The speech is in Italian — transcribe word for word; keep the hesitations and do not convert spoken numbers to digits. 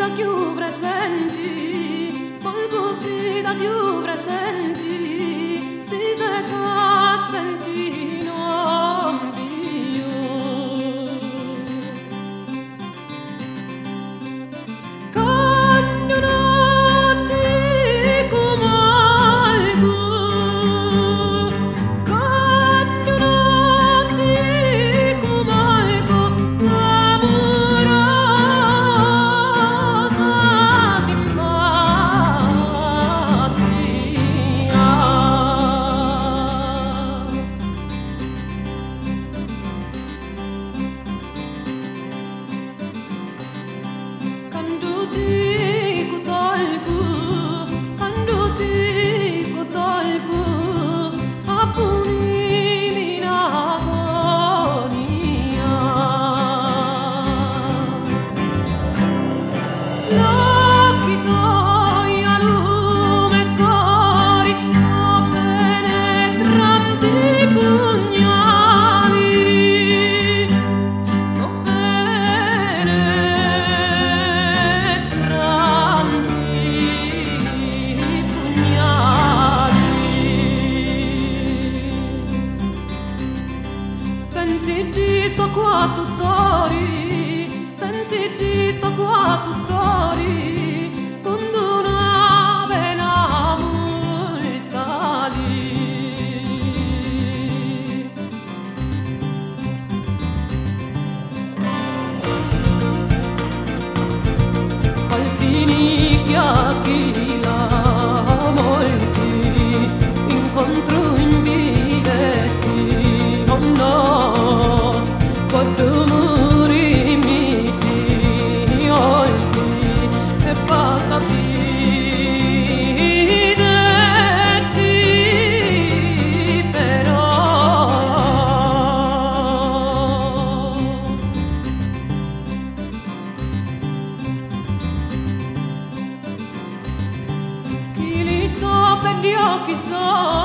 da più presenti, qualcosa da più presenti, si se sa senti non più. Cagnolati come algo, cagnolati come algo, amorosa simpatia. Quando dico tolgo, quando dico tolgo, appunimi in agonia. L'occhi tuoi a lume cori, so penetranti pugnali, so penetranti pugnali. Senza di sto qua tutori, senza di sto qua tutori, con una pena mortali. Al finicchia chi la molti incontro in biglietti, oh no, quando muri mi ti olti e basta fidetti però. Chi li tocca gli occhi so